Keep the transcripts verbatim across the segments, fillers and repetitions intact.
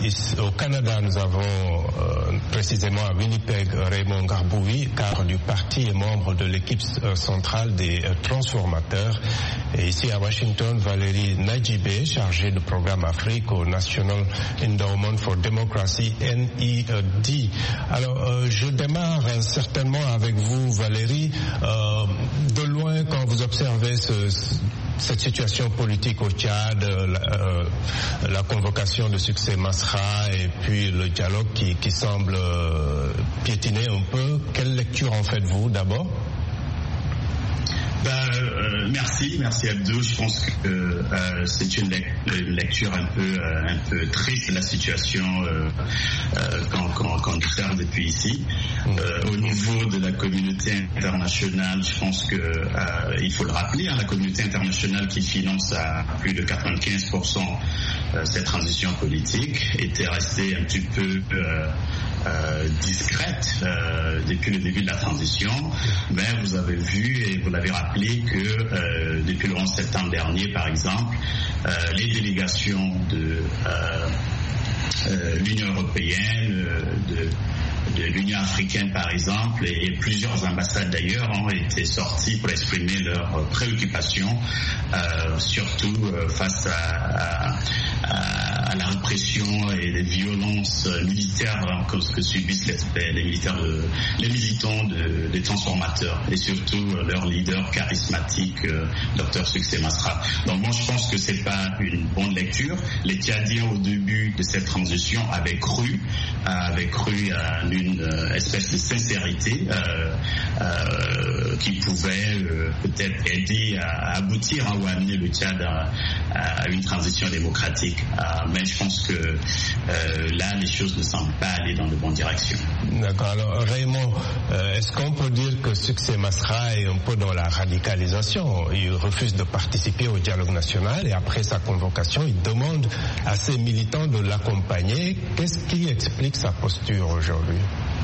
au Canada, nous avons euh, précisément à Winnipeg Raymond Garboui, cadre du parti et membre de l'équipe centrale des euh, transformateurs. Et ici à Washington, Valérie Najibé, chargée de programme Afrique au National Endowment for Democracy, N E D. Alors, euh, je démarre euh, certainement avec vous, Valérie. Euh, de loin, quand vous observez ce, ce cette situation politique au Tchad, euh, la, euh, la convocation de Succès Masra et puis le dialogue qui, qui semble euh, piétiner un peu, quelle lecture en faites-vous d'abord? Ben, euh, merci, merci Abdou. Je pense que euh, c'est une, lec- une lecture un peu, euh, un peu triste de la situation euh, euh, qu'on, qu'on, qu'on observe depuis ici. Euh, au niveau de la communauté internationale, je pense que euh, il faut le rappeler, hein, la communauté internationale qui finance à plus de quatre-vingt-quinze pour cent euh, cette transition politique était restée un petit peu euh, euh, discrète euh, depuis le début de la transition. Mais vous avez vu et vous l'avez rappelé que euh, depuis le onze septembre dernier, par exemple, euh, les délégations de euh, euh, l'Union européenne, de de l'Union africaine par exemple, et plusieurs ambassades d'ailleurs ont été sorties pour exprimer leurs préoccupations, euh, surtout euh, face à, à, à la répression et les violences militaires hein, que, que subissent les, les militaires, de, les militants de, des transformateurs et surtout euh, leur leader charismatique, euh, Docteur Succès Masra. Donc moi je pense que c'est pas une bonne lecture. Les Tchadiens au début de cette transition avaient cru, euh, avaient cru à une euh, espèce de sincérité euh, euh, qui pouvait euh, peut-être aider à, à aboutir hein, ou à amener le Tchad à, à une transition démocratique. Euh, mais je pense que euh, là, les choses ne semblent pas aller dans de bonnes directions. D'accord. Alors Raymond, euh, est-ce qu'on peut dire que Succès Masra est un peu dans la radicalisation? Il refuse de participer au dialogue national et après sa convocation, il demande à ses militants de l'accompagner. Qu'est-ce qui explique sa posture aujourd'hui?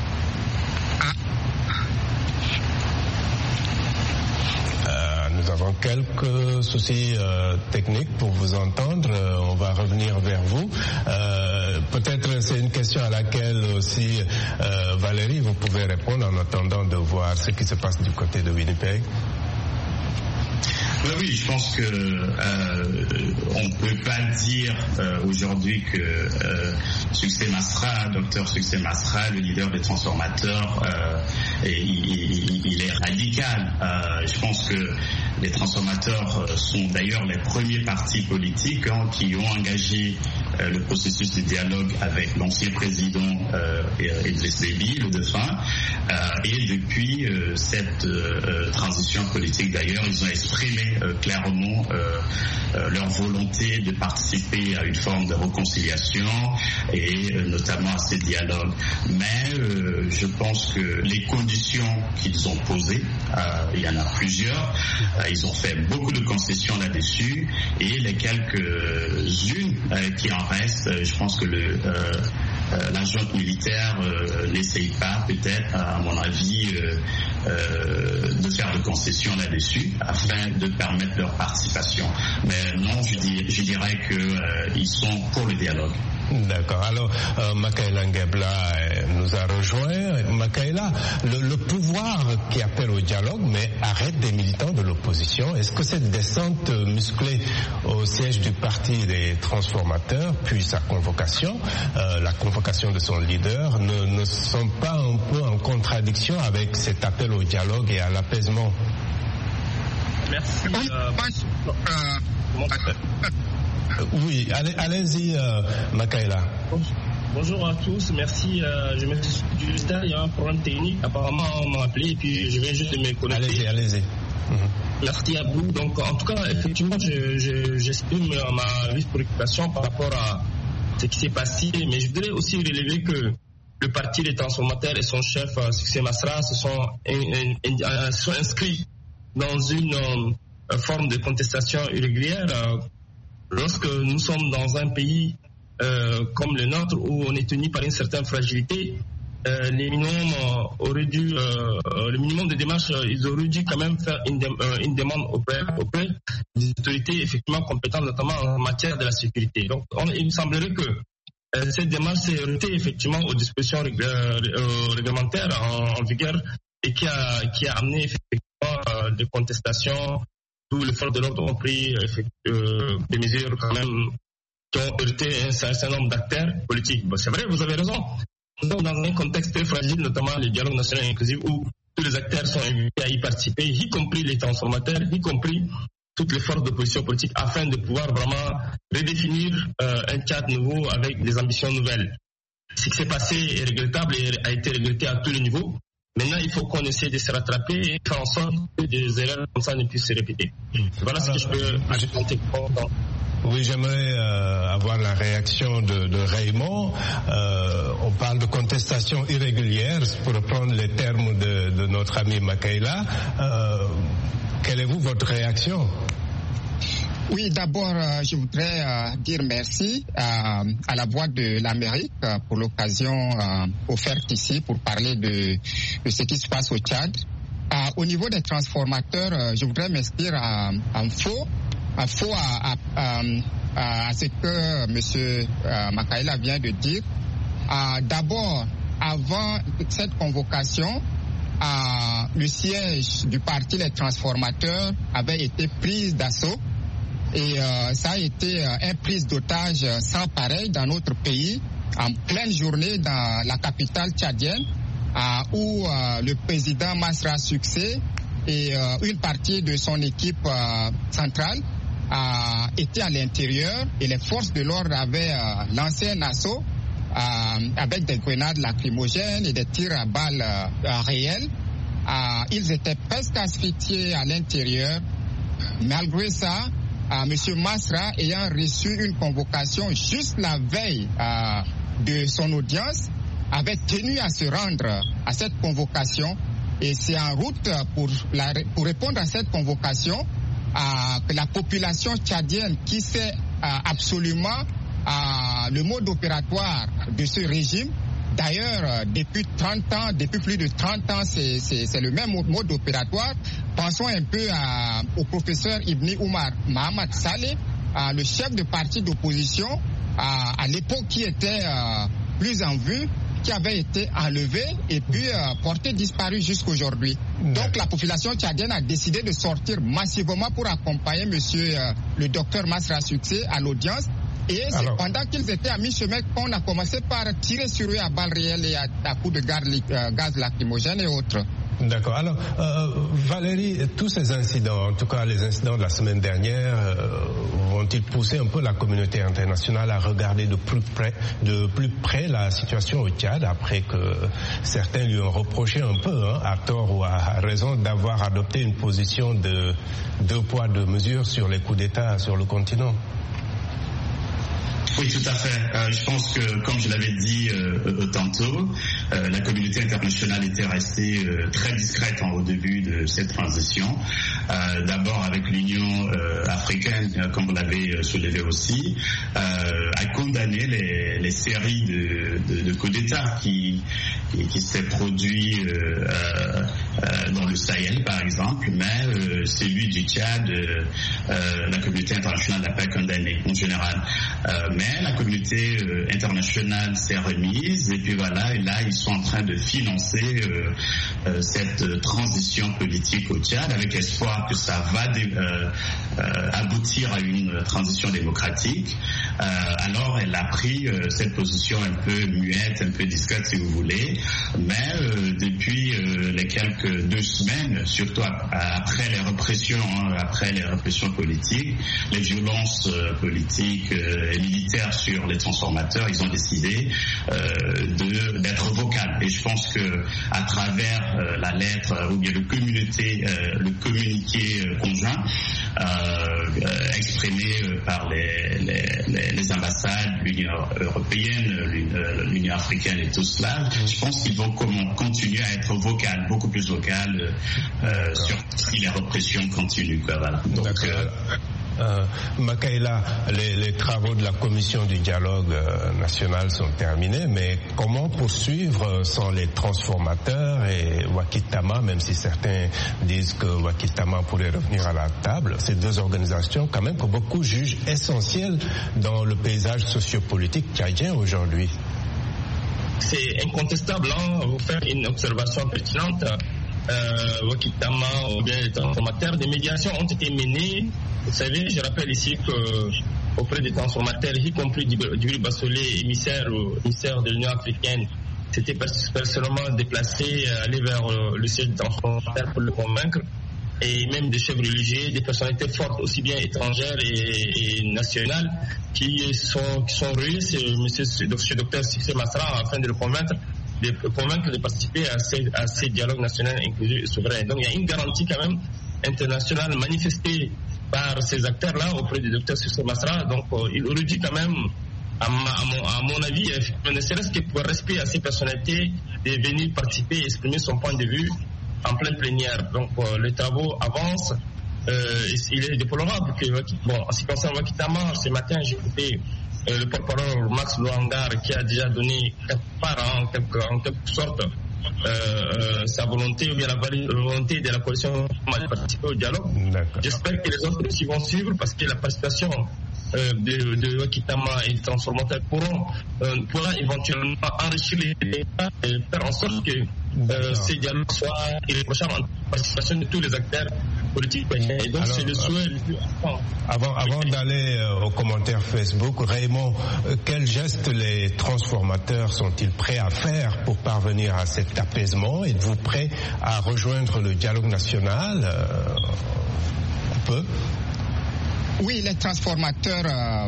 Euh, nous avons quelques soucis euh, techniques pour vous entendre. Euh, on va revenir vers vous. Euh, peut-être c'est une question à laquelle aussi euh, Valérie, vous pouvez répondre en attendant de voir ce qui se passe du côté de Winnipeg. Oui, oui, je pense que euh, on ne peut pas dire euh, aujourd'hui que euh, Succès Masra, Docteur Succès Masra, le leader des transformateurs, euh, et, il, il est radical. Euh, je pense que les transformateurs sont d'ailleurs les premiers partis politiques hein, qui ont engagé euh, le processus de dialogue avec l'ancien président euh, Idriss Déby, le défunt. Euh, et depuis euh, cette euh, transition politique d'ailleurs, ils ont exprimé Euh, clairement euh, euh, leur volonté de participer à une forme de réconciliation et euh, notamment à ces dialogues. Mais euh, je pense que les conditions qu'ils ont posées, euh, il y en a plusieurs, euh, ils ont fait beaucoup de concessions là-dessus et les quelques-unes euh, qui en restent, euh, je pense que le euh, euh, la junte militaire euh, n'essaye pas peut-être, à mon avis, euh, euh, de faire de concessions là-dessus afin de permettre leur participation. Mais non, je, dis, je dirais qu'ils euh, sont pour le dialogue. D'accord. Alors, euh, Makaila Ngebla euh, nous a rejoint. Makaila, le, le pouvoir qui appelle au dialogue, mais arrête des militants de l'opposition. Est-ce que cette descente musclée au siège du parti des transformateurs, puis sa convocation, euh, la convocation de son leader, ne, ne sont pas un peu en contradiction avec cet appel au dialogue et à l'apaisement? Merci. Euh, oui, allez, allez-y, euh, Makaila. Bonjour à tous, merci. Euh, je m'excuse du retard, il y a un problème technique. Apparemment, on m'a appelé et puis je viens juste de me connecter. Allez-y, allez-y. Mm-hmm. Merci à vous. Donc, en tout cas, effectivement, je, je, j'exprime ma vive préoccupation par rapport à ce qui s'est passé. Mais je voudrais aussi relever que le parti des transformateurs et son chef, Succès Masra, se sont, in, in, in, sont inscrits dans une euh, forme de contestation irrégulière. Euh, lorsque nous sommes dans un pays euh, comme le nôtre où on est tenu par une certaine fragilité, euh, les minimums euh, auraient dû, euh, le minimum de démarches, euh, ils auraient dû quand même faire une, de, euh, une demande auprès, auprès des autorités effectivement compétentes, notamment en matière de la sécurité. Donc, on, il me semblerait que euh, cette démarche s'est heurtée effectivement aux dispositions rég- euh, réglementaires en, en vigueur et qui a, qui a amené effectivement euh, des contestations. Tous les forces de l'ordre ont pris euh, des mesures quand même qui ont heurté un certain nombre d'acteurs politiques. Bon, c'est vrai, vous avez raison. Nous sommes dans un contexte très fragile, notamment le dialogue national inclusif, où tous les acteurs sont invités à y participer, y compris les transformateurs, y compris toutes les forces d'opposition politique, afin de pouvoir vraiment redéfinir euh, un cadre nouveau avec des ambitions nouvelles. Ce qui s'est passé est regrettable et a été regretté à tous les niveaux. Maintenant, il faut qu'on essaie de se rattraper et faire en sorte que des erreurs comme ça ne puissent se répéter. Voilà Alors, ce que je peux ajouter. Oui, j'aimerais euh, avoir la réaction de, de Raymond. Euh, on parle de contestation irrégulière, pour reprendre les termes de, de notre ami Makaila. Euh, quelle est vous votre réaction? Oui, d'abord, euh, je voudrais euh, dire merci euh, à la Voix de l'Amérique euh, pour l'occasion euh, offerte ici pour parler de, de ce qui se passe au Tchad. Euh, au niveau des transformateurs, euh, je voudrais m'inscrire en faux, en faux à, à, à, à ce que M. Euh, Makaila vient de dire. Euh, d'abord, avant cette convocation, euh, le siège du parti Les Transformateurs avait été pris d'assaut. Et euh, ça a été euh, une prise d'otage sans pareil dans notre pays, en pleine journée dans la capitale tchadienne, euh, où euh, le président Masra Succès et euh, une partie de son équipe euh, centrale euh, étaient à l'intérieur et les forces de l'ordre avaient euh, lancé un assaut euh, avec des grenades lacrymogènes et des tirs à balles euh, réels. Euh, ils étaient presque asphyxiés à l'intérieur. Malgré ça, Euh, Monsieur Masra, ayant reçu une convocation juste la veille euh, de son audience, avait tenu à se rendre à cette convocation et c'est en route pour, la, pour répondre à cette convocation euh, que la population tchadienne qui sait euh, absolument euh, le mode opératoire de ce régime. D'ailleurs, depuis trente ans, depuis plus de trente ans, c'est, c'est, c'est le même mode opératoire. Pensons un peu à, au professeur Ibn Omar Mohamed Saleh, à, le chef de parti d'opposition, à, à l'époque qui était euh, plus en vue, qui avait été enlevé et puis euh, porté disparu jusqu'aujourd'hui. Mmh. Donc la population tchadienne a décidé de sortir massivement pour accompagner monsieur euh, le docteur Masra Succès à l'audience. Et c'est Alors, pendant qu'ils étaient à mi-chemin qu'on a commencé par tirer sur eux à balles réelles et à, à coups de gaz, euh, gaz lacrymogène et autres. D'accord. Alors, euh, Valérie, tous ces incidents, en tout cas les incidents de la semaine dernière, euh, vont-ils pousser un peu la communauté internationale à regarder de plus près, de plus près la situation au Tchad, après que certains lui ont reproché un peu, hein, à tort ou à raison, d'avoir adopté une position de deux poids, deux mesures sur les coups d'État sur le continent? Oui, tout à fait. Euh, je pense que, comme je l'avais dit euh, tantôt, euh, la communauté internationale était restée euh, très discrète hein, au début de cette transition. Euh, d'abord avec l'Union euh, africaine, euh, comme vous l'avez soulevé aussi, euh, a condamné les, les séries de, de, de coups d'État qui, qui, qui s'est produit euh, euh, dans le Sahel, par exemple, mais euh, celui du Tchad, euh, euh, la communauté internationale n'a pas condamné en général. Euh, Mais la communauté euh, internationale s'est remise et puis voilà, et là ils sont en train de financer euh, euh, cette euh, transition politique au Tchad avec espoir que ça va dé, euh, euh, aboutir à une transition démocratique. Euh, alors elle a pris euh, cette position un peu muette, un peu discrète si vous voulez, mais euh, depuis euh, les quelques deux semaines, surtout après les répressions, hein, après les répressions politiques, les violences euh, politiques euh, et militaires sur les transformateurs, ils ont décidé euh, de, d'être vocal. Et je pense que à travers euh, la lettre ou bien le communiqué, euh, le communiqué euh, conjoint euh, euh, exprimé euh, par les, les, les, les ambassades, l'Union européenne, l'Union africaine et tout cela, je pense qu'ils vont comment, continuer à être vocal, beaucoup plus vocal euh, sur si les répressions continuent. Quoi, voilà. Donc, euh, Euh, Makaila, les, les travaux de la commission du dialogue euh, national sont terminés, mais comment poursuivre sans les transformateurs et Wakitama, même si certains disent que Wakitama pourrait revenir à la table, ces deux organisations quand même que beaucoup jugent essentielles dans le paysage sociopolitique tchadien aujourd'hui? C'est incontestable, hein, vous faire une observation pertinente. Euh, Wakitama ou bien les transformateurs, des médiations ont été menées. Vous savez, je rappelle ici que auprès des transformateurs, y compris Djibril Bassolé, émissaire, émissaire de l'Union africaine, s'était personnellement déplacé, aller vers le siège des transformateurs pour le convaincre, et même des chefs religieux, des personnalités fortes, aussi bien étrangères et, et nationales, qui sont, qui sont ruées chez monsieur, docteur Succès Masra afin de le convaincre de convaincre de participer à ces, à ces dialogues nationaux inclusifs et souverains. Donc il y a une garantie quand même internationale manifestée par ces acteurs-là auprès du docteur Succès Masra. Donc euh, il aurait dû quand même, à, ma, à, mon, à mon avis, ne serait-ce que pour respect à ces personnalités, de venir participer et exprimer son point de vue en pleine plénière. Donc euh, les travaux avancent. Euh, il est déplorable que, bon, en ce qui concerne Wakitama, ce matin j'ai écouté euh, le porte-parole Max Luangar qui a déjà donné quelque part, en quelque, en quelque sorte, euh, euh, sa volonté ou bien la volonté de la coalition de participer au dialogue. J'espère que les autres aussi vont suivre parce que la participation euh, de, de Wakitama et des transformateurs pourront, euh, pourra éventuellement enrichir les débats et faire en sorte que euh, ces dialogues soient irréprochables en participation de tous les acteurs politiques. Et donc c'est le souhait le plus important. Avant, avant d'aller euh, aux commentaires Facebook, Raymond, euh, quels gestes les transformateurs sont-ils prêts à faire pour parvenir à cet apaisement? Êtes-vous prêts à rejoindre le dialogue national? euh, On peut? Oui, les transformateurs euh,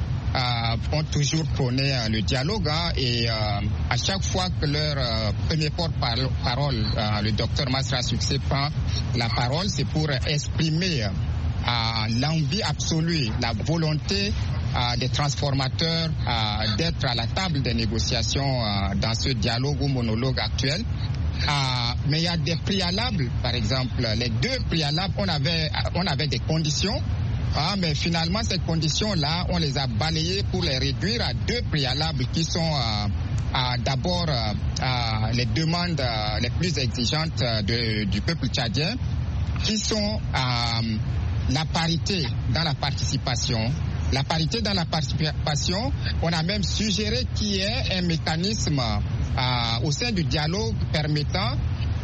euh, ont toujours prôné euh, le dialogue hein, et euh, à chaque fois que leur euh, premier porte-parole, euh, le docteur Masra Succès, prend la parole, c'est pour exprimer euh, l'envie absolue, la volonté euh, des transformateurs euh, d'être à la table des négociations euh, dans ce dialogue ou monologue actuel. Euh, mais il y a des préalables, par exemple, les deux préalables, on avait, on avait des conditions. Ah, mais finalement, ces conditions-là, on les a balayées pour les réduire à deux préalables qui sont euh, euh, d'abord euh, euh, les demandes euh, les plus exigeantes de, du peuple tchadien, qui sont euh, la parité dans la participation. La parité dans la participation, on a même suggéré qu'il y ait un mécanisme euh, au sein du dialogue permettant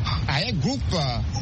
à un groupe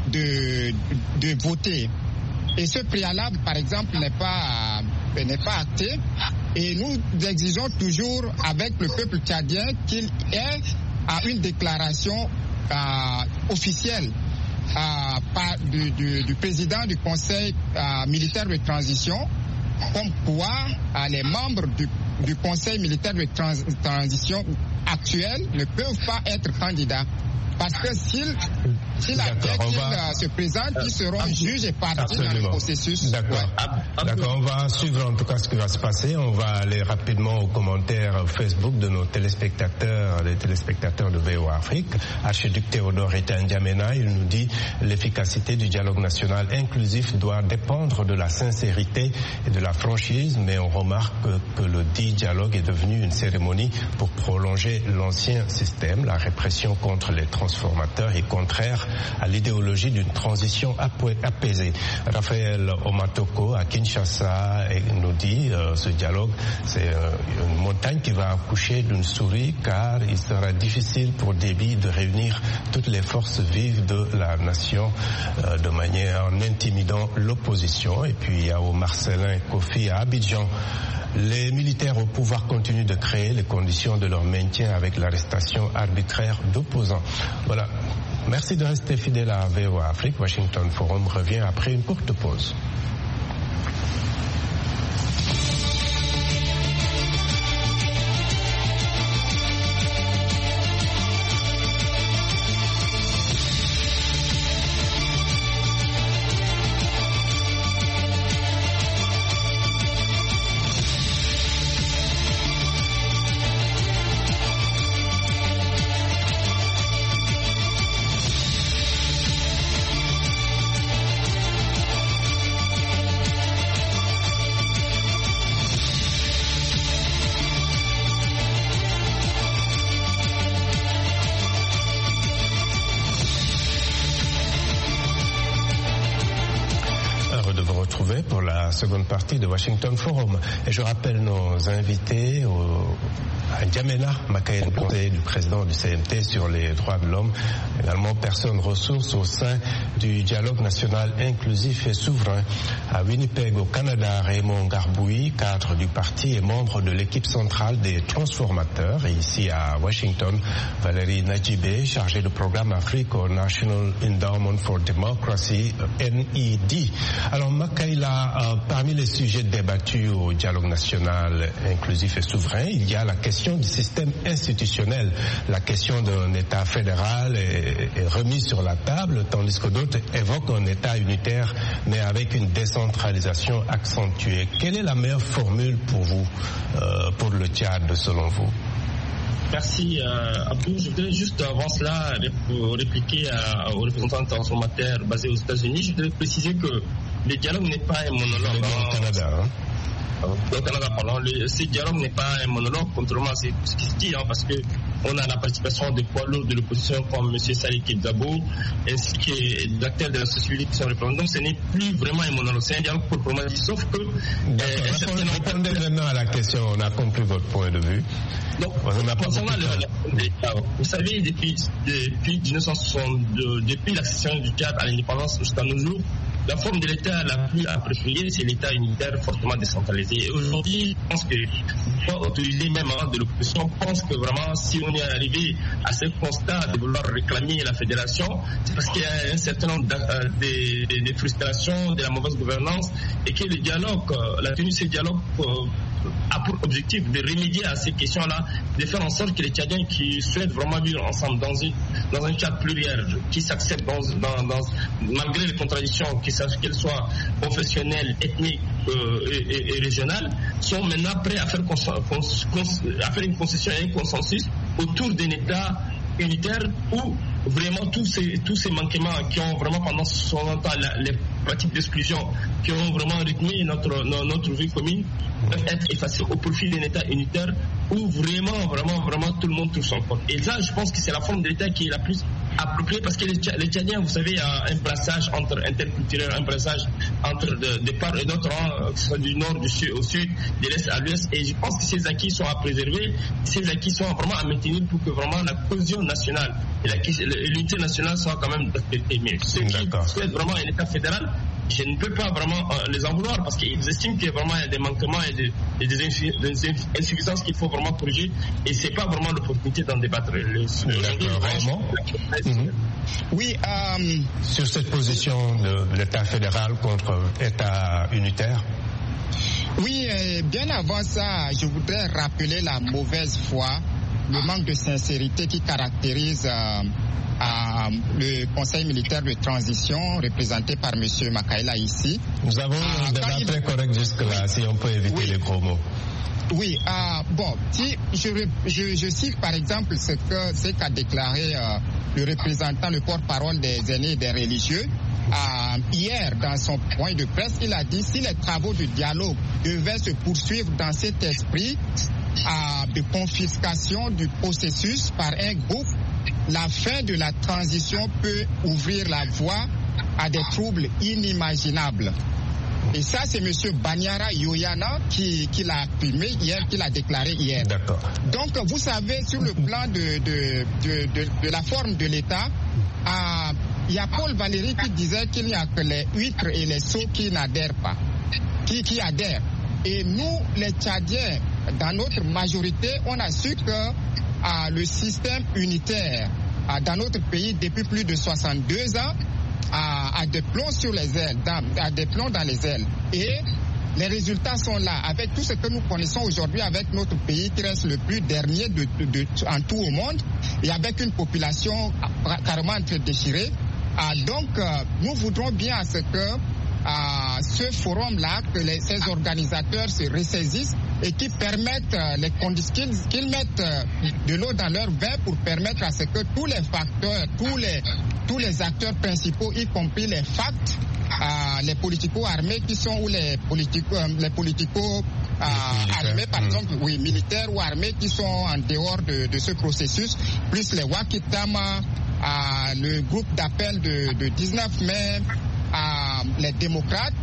de, de voter. Et ce préalable, par exemple, n'est pas, euh, n'est pas acté. Et nous exigeons toujours avec le peuple tchadien qu'il ait à une déclaration euh, officielle euh, par, du, du, du président du Conseil euh, militaire de transition, comme quoi euh, les membres du, du Conseil militaire de trans, transition actuel ne peuvent pas être candidats. Parce que s'ils s'il va... se présentent, ils seront ah, juges et partis dans le processus. D'accord. Ouais. D'accord. On va suivre en tout cas ce qui va se passer. On va aller rapidement aux commentaires Facebook de nos téléspectateurs, les téléspectateurs de V O A Afrique. Archiduc Théodore Etandiamena, il nous dit l'efficacité du dialogue national inclusif doit dépendre de la sincérité et de la franchise, mais on remarque que, que le dit dialogue est devenu une cérémonie pour prolonger l'ancien système. La répression contre les transformateurs est contraire à l'idéologie d'une transition apaisée. Raphaël Omatoko à Kinshasa nous dit euh, ce dialogue c'est euh, une montagne qui va accoucher d'une souris car il sera difficile pour Déby de réunir toutes les forces vives de la nation euh, de manière en intimidant l'opposition. Et puis il y a au Marcelin Kofi à Abidjan. Les militaires au pouvoir continuent de créer les conditions de leur maintien avec l'arrestation arbitraire d'opposants. Voilà. Merci de rester fidèle à V O A Afrique. Washington Forum revient après une courte pause. pour la seconde partie de Washington Forum. Et je rappelle nos invités au, à N'Djamena Makaïla, conseiller du président du C N T sur les droits de l'homme, également personne ressource au sein du dialogue national inclusif et souverain. À Winnipeg, au Canada, Raymond Ngarbouy, cadre du parti et membre de l'équipe centrale des transformateurs. Et ici à Washington, Valérie Nadjibé, chargée de programme Afrique au National Endowment for Democracy, N E D. Alors Makaïla, euh, parmi les sujets débattus au dialogue national inclusif et souverain, il y a la question du système institutionnel. La question d'un État fédéral est, est remise sur la table, tandis que d'autres évoquent un État unitaire, mais avec une décentralisation accentuée. Quelle est la meilleure formule pour vous, euh, pour le Tchad, selon vous? Merci euh, Abdou. Je voudrais juste avant cela répliquer à, aux représentants transformateurs basés aux États-Unis. Je voudrais préciser que le dialogue n'est pas un monologue. Au Canada, hein? Au Canada, pardon. Le, ce dialogue n'est pas un monologue, contrairement à ce, ce qui se dit, hein, parce que on a la participation des poids lourds de l'opposition comme M. Salih Kebzabo, ainsi que des acteurs de la société qui sont représentés. Donc ce n'est plus vraiment un monologue, c'est un dialogue proprement dit, sauf que... D'accord, euh, répondez maintenant à la question, on a compris votre point de vue. Donc, concernant l'État, vous savez, depuis, depuis mille neuf cent soixante-deux, depuis l'accession du Tchad à l'indépendance jusqu'à nos jours, la forme de l'État la plus appropriée, c'est l'État unitaire fortement décentralisé. Et aujourd'hui, je pense que faut autoriser même hein, de l'opposition, pense que vraiment, si on est arrivé à ce constat de vouloir réclamer la fédération, c'est parce qu'il y a un certain nombre de, de, de, de frustrations, de la mauvaise gouvernance, et que le dialogue, la tenue de ce dialogue euh, a pour objectif de remédier à ces questions-là, de faire en sorte que les Tchadiens qui souhaitent vraiment vivre ensemble dans, une, dans un Tchad pluriel, qui s'acceptent dans, dans, dans, malgré les contradictions, qu'elles soient confessionnelles, ethniques euh, et, et, et régionales, sont maintenant prêts à faire, cons, cons, cons, à faire une concession et un consensus autour d'un État unitaire où vraiment tous ces, tous ces manquements qui ont vraiment pendant soixante ans les pratiques d'exclusion qui ont vraiment rythmé notre, notre vie commune peuvent être effacés au profit d'un État unitaire où vraiment, vraiment, vraiment tout le monde trouve son compte. Et ça, je pense que c'est la forme de l'État qui est la plus appropriée parce que les, les Tchadiens, vous savez, il y a un brassage entre interculturel, un brassage entre de, de part et d'autre, hein, que ce soit du nord, du sud au sud, de l'est à l'ouest. Et je pense que ces acquis sont à préserver, ces acquis sont vraiment à maintenir pour que vraiment la cohésion nationale et l'unité nationale soient quand même respectées. Mais ceux qui souhaitent vraiment un État fédéral, je ne peux pas vraiment euh, les en vouloir parce qu'ils estiment qu'il y a vraiment des manquements et des, et des, insu- des insuffisances qu'il faut vraiment corriger et c'est pas vraiment l'opportunité d'en débattre. Le, le, mm-hmm. Oui, euh... sur cette position de l'État fédéral contre l'État unitaire. Oui, euh, bien avant ça, je voudrais rappeler la mauvaise foi, le manque de sincérité qui caractérise euh, à le Conseil militaire de transition représenté par M. Makaïla ici. Nous avons un débat il... très correct jusque-là, oui. Si on peut éviter oui. les gros mots. Oui, euh, bon, si je, je, je cite par exemple ce que ce qu'a déclaré euh, le représentant, le porte-parole des aînés et des religieux. Euh, hier, dans son point de presse, il a dit si les travaux de dialogue devaient se poursuivre dans cet esprit euh, de confiscation du processus par un groupe, la fin de la transition peut ouvrir la voie à des troubles inimaginables. Et ça, c'est M. Banyara Yoyana qui, qui l'a affirmé hier, qui l'a déclaré hier. D'accord. Donc, vous savez, sur le plan de, de, de, de, de la forme de l'État, il euh, y a Paul Valéry qui disait qu'il n'y a que les huîtres et les sots qui n'adhèrent pas, qui, qui adhèrent. Et nous, les Tchadiens, dans notre majorité, on a su que euh, le système unitaire euh, dans notre pays, depuis plus de soixante-deux ans, a, a des plombs sur les ailes, dans, a des plombs dans les ailes. Et les résultats sont là. Avec tout ce que nous connaissons aujourd'hui, avec notre pays qui reste le plus dernier de, de, de, en tout au monde, et avec une population carrément entre déchirée. Ah, donc, euh, nous voudrons bien à ce que à ce forum-là, que les, ces organisateurs se ressaisissent et qui permettent euh, les conditions, qu'ils, qu'ils mettent euh, de l'eau dans leur vin pour permettre à ce que tous les facteurs, tous les, tous les acteurs principaux, y compris les facts, euh, les politico-armés qui sont ou les politico, euh, les politico euh, armés, par mmh. exemple, oui, militaires ou armés qui sont en dehors de, de ce processus, plus les Wakitama, euh, le groupe d'appel de, de dix-neuf mai, à les démocrates,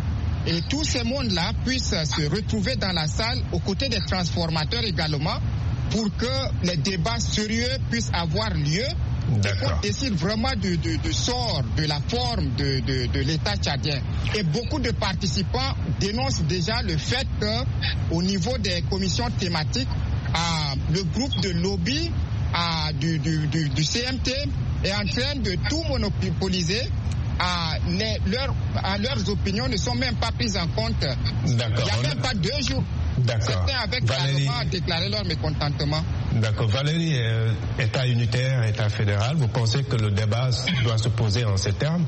et tous ces mondes-là puissent se retrouver dans la salle aux côtés des transformateurs également, pour que les débats sérieux puissent avoir lieu. On décide vraiment du, du, du sort, de la forme de, de, de l'État tchadien. Et beaucoup de participants dénoncent déjà le fait qu'au niveau des commissions thématiques, euh, le groupe de lobby euh, du, du, du, du C M T est en train de tout monopoliser. À, les, leur, à leurs opinions ne sont même pas prises en compte. D'accord. Il n'y a même pas deux jours. D'accord. Certains avec Valérie... clairement déclaré leur mécontentement. D'accord. Valérie, euh, État unitaire, État fédéral, vous pensez que le débat doit se poser en ces termes?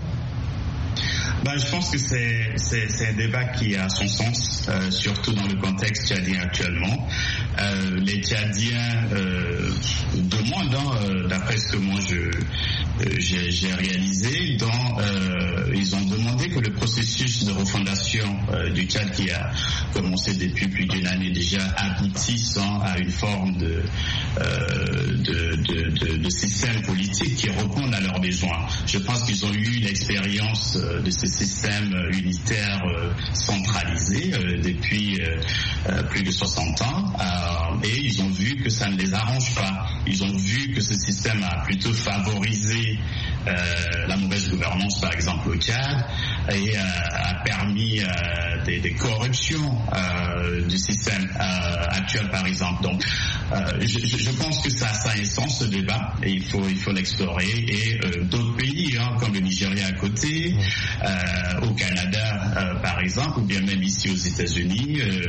Ben, je pense que c'est, c'est, c'est un débat qui a son sens, euh, surtout dans le contexte tchadien actuellement. Euh, les Tchadiens euh, demandent, hein, euh, d'après ce que moi je, euh, j'ai, j'ai réalisé, dans, euh, ils ont demandé que le processus de refondation euh, du Tchad, qui a commencé depuis plus d'une année déjà, aboutisse, hein, à une forme de, euh, de, de, de, de système politique qui réponde à leurs besoins. Je pense qu'ils ont eu l'expérience euh, de ce système unitaire euh, centralisé euh, depuis euh, euh, plus de soixante ans, euh, et ils ont vu que ça ne les arrange pas. Ils ont vu que ce système a plutôt favorisé euh, la mauvaise gouvernance, par exemple au Tchad, et euh, a permis euh, des, des corruptions euh, du système euh, actuel, par exemple. Donc, euh, je, je pense que ça, ça a un sens, ce débat, et il faut, il faut l'explorer. Et euh, d'autres pays, hein, comme le Nigeria à côté, euh, au Canada, euh, par exemple, ou bien même ici aux États-Unis, euh,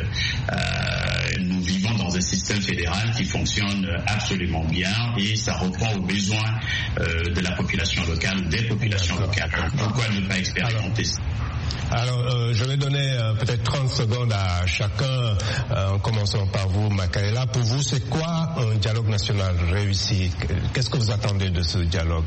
euh, nous vivons dans un système fédéral qui fonctionne absolument bien, et ça reprend aux besoins euh, de la population locale ou des populations D'accord. locales. Donc, pourquoi ne pas expérimenter ça? Alors, euh, je vais donner euh, peut-être trente secondes à chacun, euh, en commençant par vous, Makaela. Pour vous, c'est quoi un dialogue national réussi? Qu'est-ce que vous attendez de ce dialogue?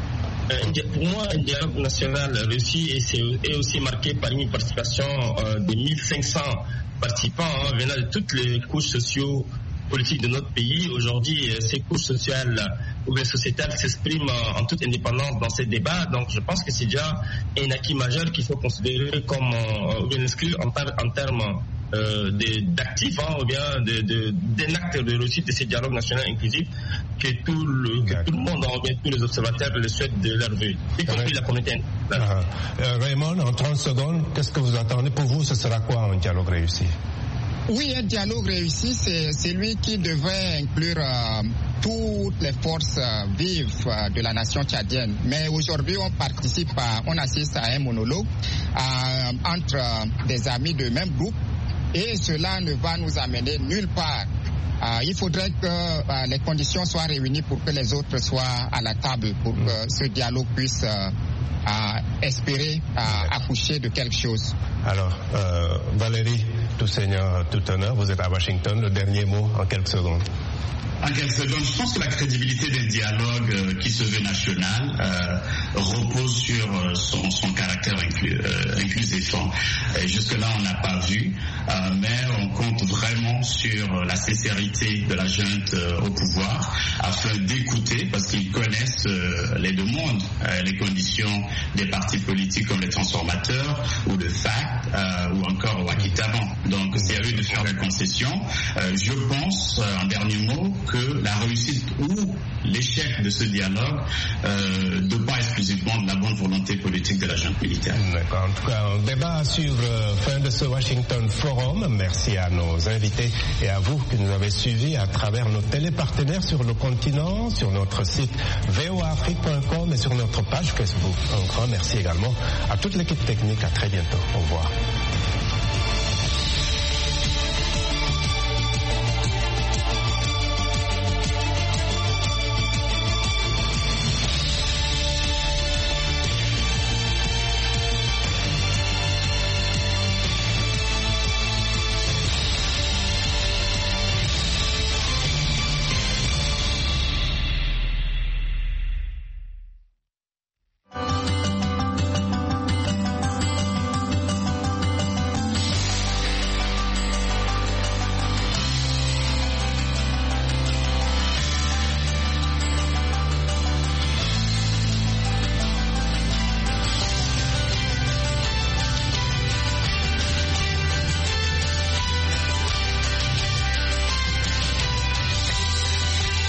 Pour moi, un dialogue national réussi est aussi marqué par une participation euh, de mille cinq cents participants, hein, venant de toutes les couches sociaux politiques de notre pays. Aujourd'hui, ces couches sociales ou bien sociétales s'expriment en toute indépendance dans ces débats. Donc, je pense que c'est déjà un acquis majeur qu'il faut considérer comme euh, ou bien inscrire en, ter- en termes euh, d'actifs, hein, ou bien de, de, d'un acte de réussite de ces dialogues nationaux inclusifs que tout le, que tout le monde, ou bien tous les observateurs le souhaitent de leur vue, y compris la communauté internationale. Uh-huh. euh, Raymond, en trente secondes, qu'est-ce que vous attendez? Pour vous, ce sera quoi un dialogue réussi? Oui, un dialogue réussi, c'est celui qui devrait inclure euh, toutes les forces euh, vives euh, de la nation tchadienne. Mais aujourd'hui, on participe, à, on assiste à un monologue euh, entre euh, des amis de même groupe, et cela ne va nous amener nulle part. Euh, il faudrait que euh, les conditions soient réunies pour que les autres soient à la table, pour que ce dialogue puisse euh, euh, espérer euh, accoucher de quelque chose. Alors, euh, Valérie, tout seigneur, tout honneur, vous êtes à Washington. Le dernier mot en quelques secondes. En quelques secondes, je pense que la crédibilité d'un dialogue euh, qui se veut national euh, repose sur euh, son, son caractère inclus, euh, inclusif. Et jusque-là, on n'a pas vu, euh, mais on compte vraiment sur euh, la sincérité de la junte euh, au pouvoir afin d'écouter, parce qu'ils connaissent euh, les demandes, euh, les conditions des partis politiques comme les transformateurs ou le F A C euh, ou encore au Wakitaban. Donc, c'est à eux de faire des concessions. Euh, je pense, euh, en dernier mot, que la réussite ou l'échec de ce dialogue euh, dépend exclusivement de la bonne volonté politique de la junte militaire. D'accord. En tout cas, un débat à suivre. Fin de ce Washington Forum. Merci à nos invités et à vous qui nous avez suivis à travers nos télépartenaires sur le continent, sur notre site v o a afrique point com et sur notre page Facebook. Un grand merci également à toute l'équipe technique. À très bientôt. Au revoir.